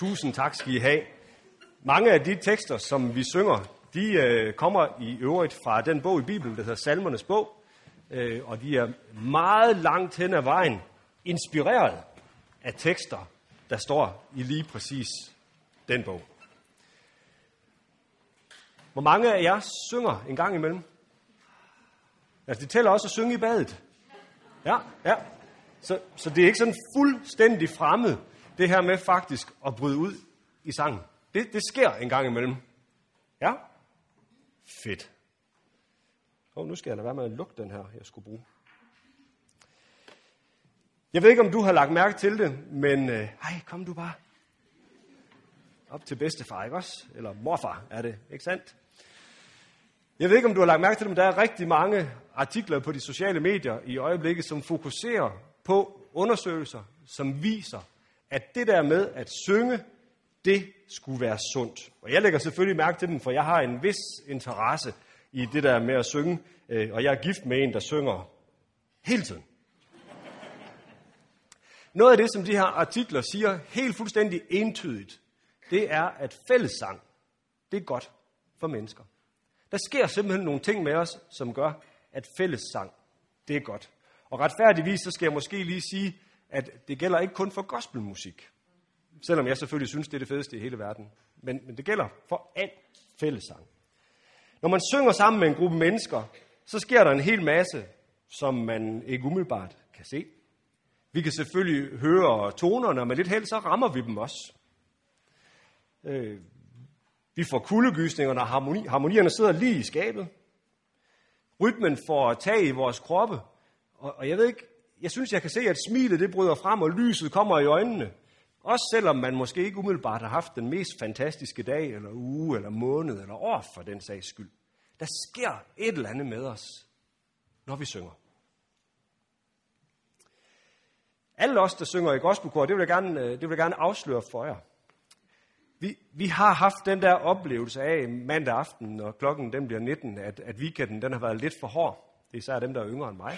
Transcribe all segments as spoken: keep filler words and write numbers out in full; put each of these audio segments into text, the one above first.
Tusind tak skal I have. Mange af de tekster, som vi synger, de øh, kommer i øvrigt fra den bog i Bibelen, der hedder Salmernes bog. Øh, og de er meget langt hen ad vejen inspireret af tekster, der står i lige præcis den bog. Hvor mange af jer synger en gang imellem? Altså, det tæller også at synge i badet. Ja, ja. Så, så det er ikke sådan fuldstændig fremmed, det her med faktisk at bryde ud i sangen. Det, det sker en gang imellem. Ja? Fedt. Og nu skal jeg lade være med at lukke den her, jeg skulle bruge. Jeg ved ikke, om du har lagt mærke til det, men øh, hej, kom du bare. Op til bedstefar, ikke også? Eller morfar er det, ikke sandt? Jeg ved ikke, om du har lagt mærke til det, men der er rigtig mange artikler på de sociale medier i øjeblikket, som fokuserer på undersøgelser, som viser, at det der med at synge, det skulle være sundt. Og jeg lægger selvfølgelig mærke til den, for jeg har en vis interesse i det der med at synge, og jeg er gift med en, der synger hele tiden. Noget af det, som de her artikler siger helt fuldstændig entydigt, det er, at fællessang, det er godt for mennesker. Der sker simpelthen nogle ting med os, som gør, at fællessang, det er godt. Og retfærdigvis, så skal jeg måske lige sige, at det gælder ikke kun for gospelmusik. Selvom jeg selvfølgelig synes, det er det fedeste i hele verden. Men, men det gælder for al fællessang. Når man synger sammen med en gruppe mennesker, så sker der en hel masse, som man ikke umiddelbart kan se. Vi kan selvfølgelig høre tonerne, og med lidt held, så rammer vi dem også. Øh, vi får kuldegysninger, når harmoni, harmonierne sidder lige i skabet. Rytmen får tag i vores kroppe. Og, og jeg ved ikke, jeg synes, jeg kan se, at smilet det bryder frem, og lyset kommer i øjnene. Også selvom man måske ikke umiddelbart har haft den mest fantastiske dag, eller uge, eller måned, eller år for den sags skyld. Der sker et eller andet med os, når vi synger. Alle os, der synger i gospelkor, det vil jeg gerne, det vil jeg gerne afsløre for jer. Vi, vi har haft den der oplevelse af mandag aften, når klokken den bliver nitten, at, at weekenden den har været lidt for hård. Det er især dem, der er yngre end mig.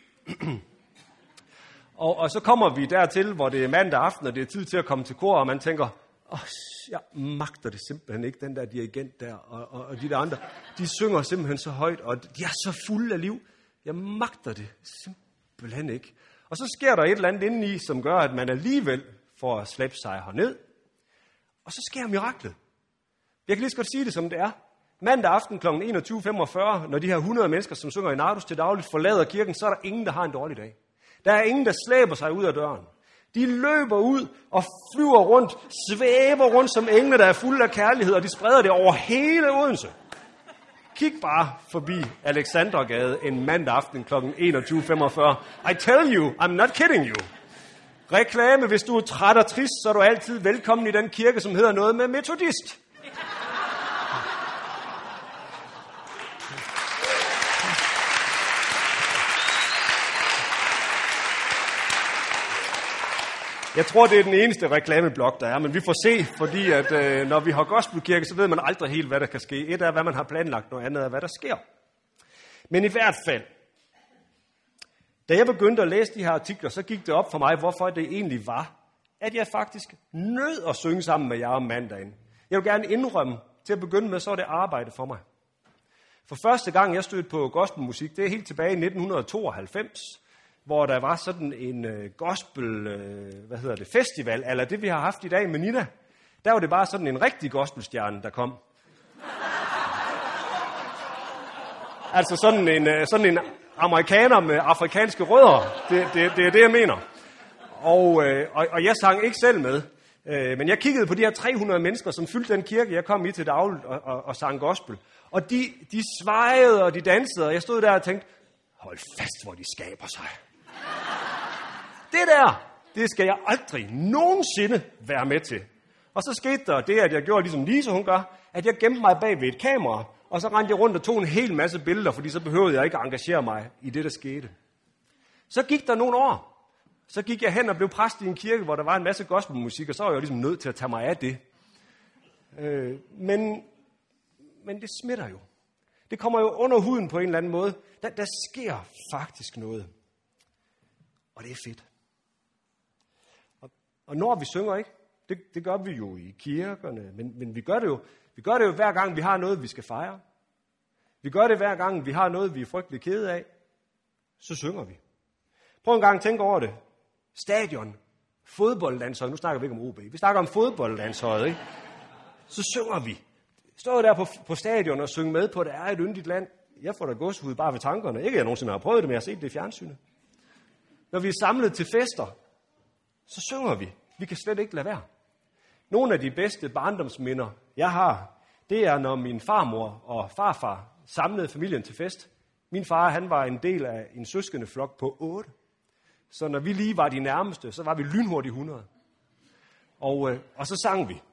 og, og så kommer vi dertil, hvor det er mandag aften, og det er tid til at komme til kor, og man tænker, åh, jeg magter det simpelthen ikke, den der dirigent der, og, og, og de der andre, de synger simpelthen så højt, og de er så fulde af liv. Jeg magter det simpelthen ikke. Og så sker der et eller andet indeni, som gør, at man alligevel får at slæbe sig herned. Og så sker miraklet. Jeg kan lige så godt sige det, som det er. Mandag aften kl. enogtyve femogfyrre, når de her hundrede mennesker, som synger i Nardus til dagligt, forlader kirken, så er der ingen, der har en dårlig dag. Der er ingen, der slæber sig ud af døren. De løber ud og flyver rundt, svæver rundt som engle, der er fulde af kærlighed, og de spreder det over hele Odense. Kig bare forbi Alexandergade en mandag aften kl. enogtyve femogfyrre. I tell you, I'm not kidding you. Reklame, hvis du er træt og trist, så er du altid velkommen i den kirke, som hedder noget med metodist. Jeg tror, det er den eneste reklameblok, der er, men vi får se, fordi at, øh, når vi har gospelkirke, så ved man aldrig helt, hvad der kan ske. Et er, hvad man har planlagt, noget andet er, hvad der sker. Men i hvert fald, da jeg begyndte at læse de her artikler, så gik det op for mig, hvorfor det egentlig var, at jeg faktisk nød at synge sammen med jer om mandagen. Jeg vil gerne indrømme, til at begynde med, så er det arbejde for mig. For første gang, jeg stødte på gospelmusik, det er helt tilbage i nitten tooghalvfems, hvor der var sådan en øh, gospel, øh, hvad hedder det, festival, eller det vi har haft i dag med Nina. Der var det bare sådan en rigtig gospelstjerne, der kom. Altså sådan en, øh, sådan en amerikaner med afrikanske rødder. Det, det, det er det, jeg mener. Og, øh, og, og jeg sang ikke selv med. Øh, men jeg kiggede på de her tre hundrede mennesker, som fyldte den kirke, jeg kom i til dagligt og, og, og sang gospel. Og de, de svajede, og de dansede, og jeg stod der og tænkte, hold fast, hvor de skaber sig. Det der, det skal jeg aldrig nogensinde være med til. Og så skete der det, at jeg gjorde ligesom Lise, hun gør, at jeg gemte mig bag ved et kamera, og så rendte jeg rundt og tog en hel masse billeder, fordi så behøvede jeg ikke at engagere mig i det, der skete. Så gik der nogle år. Så gik jeg hen og blev præst i en kirke, hvor der var en masse gospelmusik, og så var jeg ligesom nødt til at tage mig af det. Øh, men, men det smitter jo. Det kommer jo under huden på en eller anden måde. Der, der sker faktisk noget. Og det er fedt. Og, og når vi synger, ikke, Det, det gør vi jo i kirkerne, men, men vi, gør det jo, vi gør det jo hver gang, vi har noget, vi skal fejre. Vi gør det hver gang, vi har noget, vi er frygtelig kede af. Så synger vi. Prøv en gang at tænke over det. Stadion, fodboldlandshold, nu snakker vi ikke om O B, vi snakker om fodboldlandsholdet, ikke? Så synger vi. Står der på, på stadion og synger med på, at det er et yndigt land. Jeg får da gåsehud bare ved tankerne. Ikke at jeg nogensinde har prøvet det, men jeg har set det i fjernsynet. Når vi er samlet til fester, så synger vi. Vi kan slet ikke lade være. Nogle af de bedste barndomsminder, jeg har, det er, når min farmor og farfar samlede familien til fest. Min far, han var en del af en søskende flok på otte. Så når vi lige var de nærmeste, så var vi lynhurtigt hundrede. Og, øh, og så sang vi.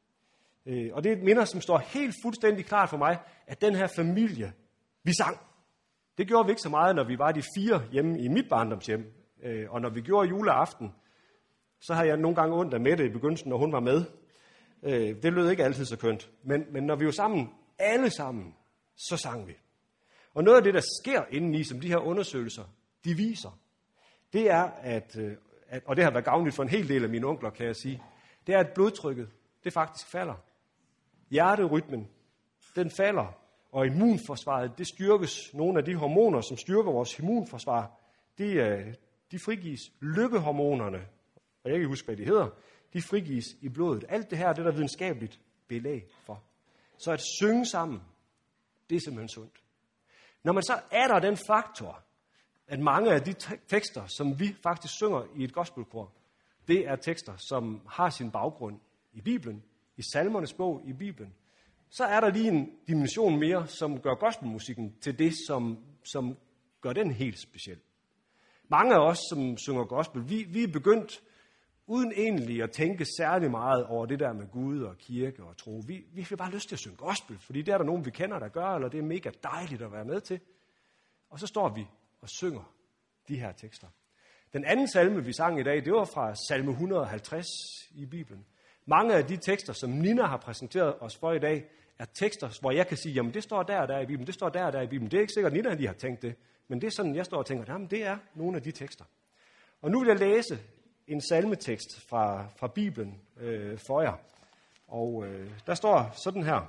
Øh, og det er et minder, som står helt fuldstændig klart for mig, at den her familie, vi sang. Det gjorde vi ikke så meget, når vi var de fire hjemme i mit barndomshjem. Øh, og når vi gjorde juleaften, så har jeg nogle gange ondt af Mette i begyndelsen, når hun var med. Øh, det lød ikke altid så kønt. Men, men når vi var sammen, alle sammen, så sang vi. Og noget af det, der sker indeni, som de her undersøgelser, de viser, det er, at, at, og det har været gavnligt for en hel del af mine onkler, kan jeg sige, det er, at blodtrykket, det faktisk falder. Hjerterytmen, den falder, og immunforsvaret, det styrkes. Nogle af de hormoner, som styrker vores immunforsvar, de, de frigives. Lykkehormonerne, og jeg kan ikke huske, hvad de hedder, de frigives i blodet. Alt det her, det er der videnskabeligt belæg for. Så at synge sammen, det er simpelthen sundt. Når man så er der den faktor, at mange af de tekster, som vi faktisk synger i et gospelkor, det er tekster, som har sin baggrund i Bibelen, i salmernes bog i Bibelen, så er der lige en dimension mere, som gør gospelmusikken til det, som, som gør den helt speciel. Mange af os, som synger gospel, vi, vi er begyndt, uden egentlig at tænke særlig meget over det der med Gud og kirke og tro. Vi, vi får bare lyst til at synge gospel, fordi det er der nogen, vi kender, der gør, eller det er mega dejligt at være med til. Og så står vi og synger de her tekster. Den anden salme, vi sang i dag, det var fra salme et hundrede og halvtreds i Bibelen. Mange af de tekster, som Nina har præsenteret os for i dag, er tekster, hvor jeg kan sige, jamen det står der og der i Bibelen, det står der og der i Bibelen. Det er ikke sikkert, at Nina lige har tænkt det, men det er sådan, jeg står og tænker, jamen det er nogle af de tekster. Og nu vil jeg læse en salmetekst fra, fra Bibelen øh, for jer. Og øh, der står sådan her.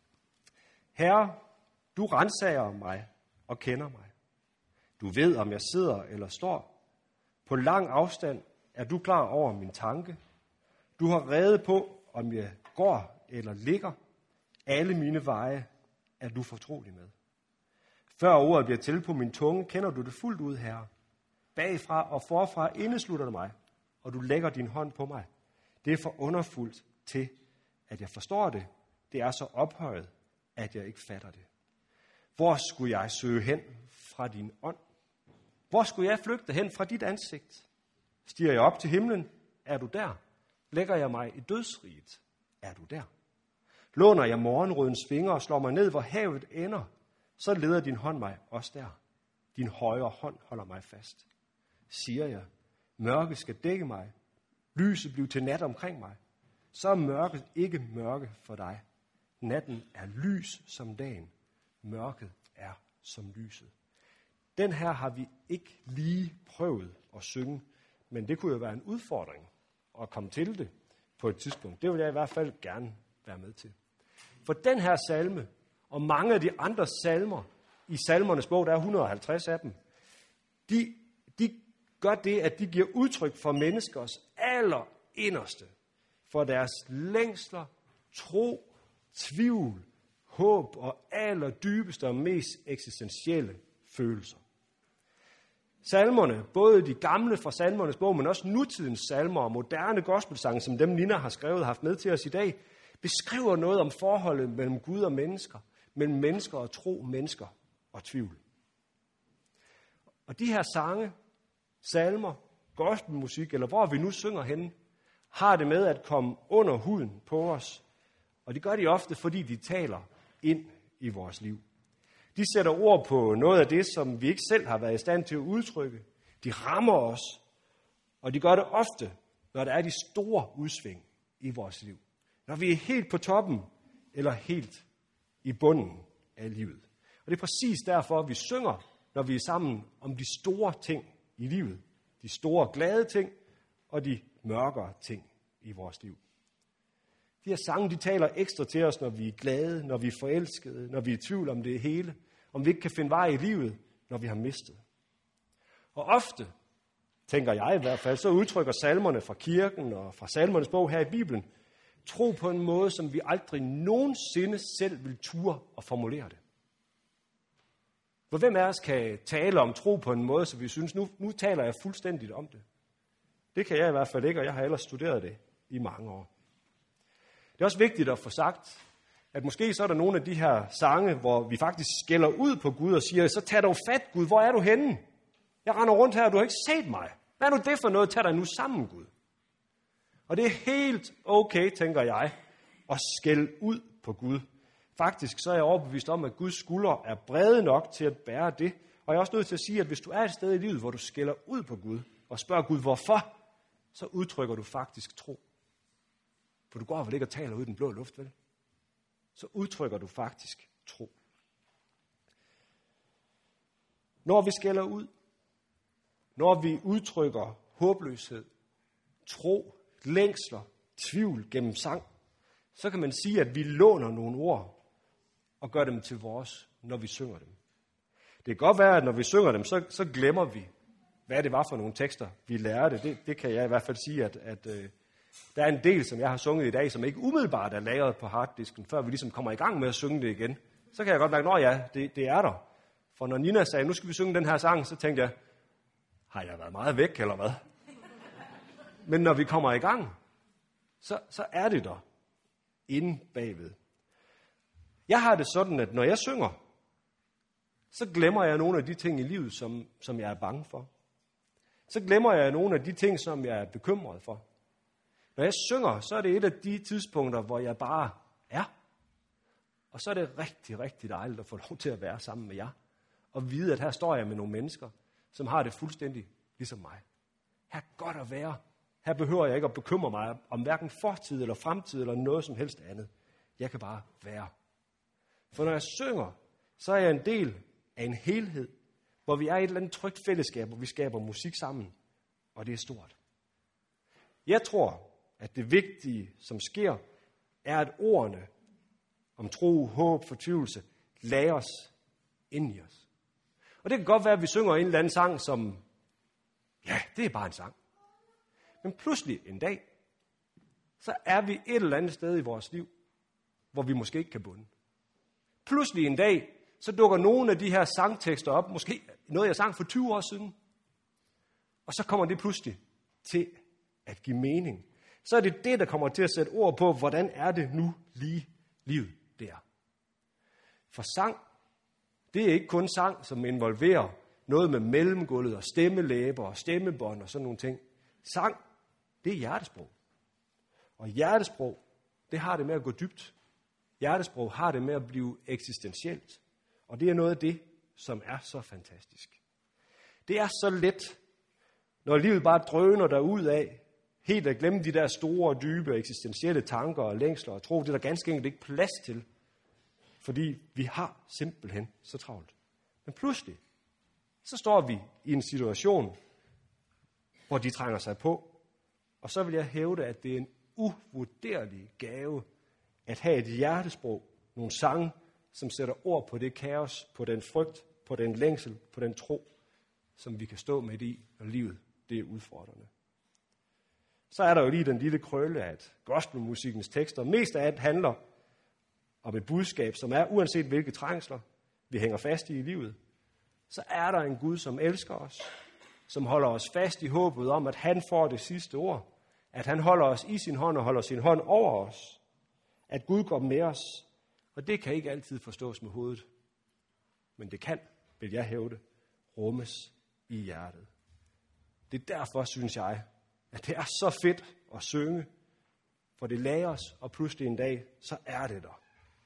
Herre, du ransager mig og kender mig. Du ved, om jeg sidder eller står. På lang afstand er du klar over min tanke. Du har rede på, om jeg går eller ligger. Alle mine veje er du fortrolig med. Før ordet bliver til på min tunge, kender du det fuldt ud, Herre. Bagfra og forfra indeslutter du mig, og du lægger din hånd på mig. Det er for underfuldt til, at jeg forstår det. Det er så ophøjet, at jeg ikke fatter det. Hvor skulle jeg søge hen fra din ånd? Hvor skulle jeg flygte hen fra dit ansigt? Stiger jeg op til himlen? Er du der? Lægger jeg mig i dødsriget? Er du der? Låner jeg morgenrødens vinger og slår mig ned, hvor havet ender? Så leder din hånd mig også der. Din højre hånd holder mig fast. Siger jeg, mørke skal dække mig. Lyset bliver til nat omkring mig. Så er mørket ikke mørke for dig. Natten er lys som dagen. Mørket er som lyset. Den her har vi ikke lige prøvet at synge, men det kunne jo være en udfordring at komme til det på et tidspunkt. Det vil jeg i hvert fald gerne være med til. For den her salme, og mange af de andre salmer i salmernes bog, der er et hundrede og halvtreds af dem, de, de gør det, at de giver udtryk for menneskers allerinderste, for deres længsler, tro, tvivl, håb og allerdybeste og mest eksistentielle følelser. Salmerne, både de gamle fra salmernes bog, men også nutidens salmer og moderne gospelsange, som dem Nina har skrevet og haft med til os i dag, beskriver noget om forholdet mellem Gud og mennesker, mellem mennesker og tro, mennesker og tvivl. Og de her sange, salmer, gospelmusik, eller hvor vi nu synger henne, har det med at komme under huden på os. Og det gør de ofte, fordi de taler ind i vores liv. De sætter ord på noget af det, som vi ikke selv har været i stand til at udtrykke. De rammer os, og de gør det ofte, når der er de store udsving i vores liv. Når vi er helt på toppen, eller helt i bunden af livet. Og det er præcis derfor, vi synger, når vi er sammen om de store ting i livet. De store glade ting, og de mørkere ting i vores liv. De her sange, de taler ekstra til os, når vi er glade, når vi er forelskede, når vi er i tvivl om det hele, om vi ikke kan finde vej i livet, når vi har mistet. Og ofte, tænker jeg i hvert fald, så udtrykker salmerne fra kirken og fra salmernes bog her i Bibelen, tro på en måde, som vi aldrig nogensinde selv vil ture og formulere det. For hvem af os kan tale om tro på en måde, så vi synes, nu, nu taler jeg fuldstændigt om det? Det kan jeg i hvert fald ikke, og jeg har ellers studeret det i mange år. Det er også vigtigt at få sagt, at måske så er der nogle af de her sange, hvor vi faktisk skælder ud på Gud og siger, så tag dog fat, Gud, hvor er du henne? Jeg render rundt her, og du har ikke set mig. Hvad er nu det for noget? Tag dig nu sammen, Gud. Og det er helt okay, tænker jeg, at skælde ud på Gud. Faktisk så er jeg overbevist om, at Guds skuldre er brede nok til at bære det. Og jeg er også nødt til at sige, at hvis du er et sted i livet, hvor du skælder ud på Gud, og spørger Gud, hvorfor, så udtrykker du faktisk tro. For du går vel ikke og taler ud i den blå luft, vel? Så udtrykker du faktisk tro. Når vi skælder ud, når vi udtrykker håbløshed, tro, længsler, tvivl gennem sang, så kan man sige, at vi låner nogle ord og gør dem til vores, når vi synger dem. Det kan godt være, at når vi synger dem, så, så glemmer vi, hvad det var for nogle tekster, vi lærte. Det, det kan jeg i hvert fald sige, at, at øh, der er en del, som jeg har sunget i dag, som ikke umiddelbart er lagret på harddisken, før vi ligesom kommer i gang med at synge det igen. Så kan jeg godt mærke, at ja, det, det er der. For når Nina sagde, nu skal vi synge den her sang, så tænkte jeg, har jeg været meget væk, eller hvad? Men når vi kommer i gang, så, så er det der, inde bagved. Jeg har det sådan, at når jeg synger, så glemmer jeg nogle af de ting i livet, som, som jeg er bange for. Så glemmer jeg nogle af de ting, som jeg er bekymret for. Når jeg synger, så er det et af de tidspunkter, hvor jeg bare er. Og så er det rigtig, rigtig dejligt at få lov til at være sammen med jer. Og vide, at her står jeg med nogle mennesker, som har det fuldstændig ligesom mig. Her er godt at være. Her behøver jeg ikke at bekymre mig om hverken fortid eller fremtid eller noget som helst andet. Jeg kan bare være. For når jeg synger, så er jeg en del af en helhed, hvor vi er i et eller andet trygt fællesskab, hvor vi skaber musik sammen. Og det er stort. Jeg tror, at det vigtige, som sker, er, at ordene om tro, håb, fortvivlelse lagres ind i os. Og det kan godt være, at vi synger en eller anden sang, som, ja, det er bare en sang. Men pludselig en dag, så er vi et eller andet sted i vores liv, hvor vi måske ikke kan bunde. Pludselig en dag, så dukker nogle af de her sangtekster op, måske noget, jeg sang for tyve år siden. Og så kommer det pludselig til at give mening. Så er det det, der kommer til at sætte ord på, hvordan er det nu lige livet der. For sang, det er ikke kun sang, som involverer noget med mellemgulvet og stemmelæber og stemmebånd og sådan nogle ting. Sang, det er hjertesprog. Og hjertesprog, det har det med at gå dybt. Hjertesprog har det med at blive eksistentielt. Og det er noget af det, som er så fantastisk. Det er så let, når livet bare drøner derud af, helt at glemme de der store, dybe, eksistentielle tanker og længsler og tro, det er der ganske enkelt ikke plads til. Fordi vi har simpelthen så travlt. Men pludselig, så står vi i en situation, hvor de trænger sig på. Og så vil jeg hævde, at det er en uvurderlig gave at have et hjertesprog, nogle sange, som sætter ord på det kaos, på den frygt, på den længsel, på den tro, som vi kan stå midt i, når livet det er udfordrende. Så er der jo lige den lille krølle, at gospelmusikkens tekster mest af alt handler om et budskab, som er, uanset hvilke trængsler vi hænger fast i i livet, så er der en Gud, som elsker os, som holder os fast i håbet om, at han får det sidste ord, at han holder os i sin hånd og holder sin hånd over os, at Gud går med os, og det kan ikke altid forstås med hovedet, men det kan, vil jeg hævde, rummes i hjertet. Det er derfor, synes jeg, at det er så fedt at synge, for det lagres, og pludselig en dag, så er det der.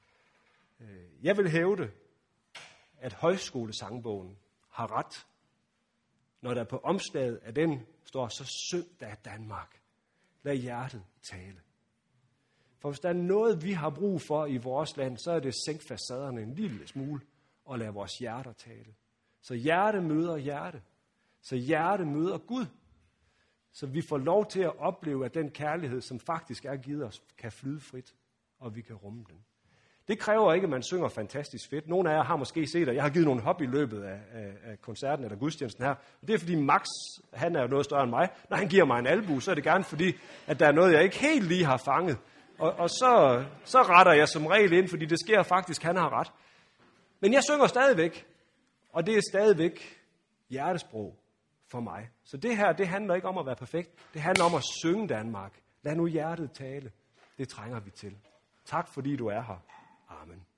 Jeg vil hævde, at højskolesangbogen har ret, når der på omslaget af den står, så syng da Danmark. Lad hjertet tale. For hvis der er noget, vi har brug for i vores land, så er det at sænke facaderne en lille smule og lade vores hjerter tale. Så hjerte møder hjerte. Så hjerte møder Gud. så vi får lov til at opleve, at den kærlighed, som faktisk er givet os, kan flyde frit, og vi kan rumme den. Det kræver ikke, at man synger fantastisk fedt. Nogle af jer har måske set det. Jeg har givet nogle hop i løbet af, af, af koncerten eller gudstjenesten her. Og det er fordi Max, han er jo noget større end mig. Når han giver mig en albu, så er det gerne fordi, at der er noget, jeg ikke helt lige har fanget. Og, og så, så retter jeg som regel ind, fordi det sker faktisk, han har ret. Men jeg synger stadigvæk, og det er stadigvæk hjertesprog for mig. Så det her, det handler ikke om at være perfekt. Det handler om at synge Danmark. Lad nu hjertet tale. Det trænger vi til. Tak fordi du er her. Amen.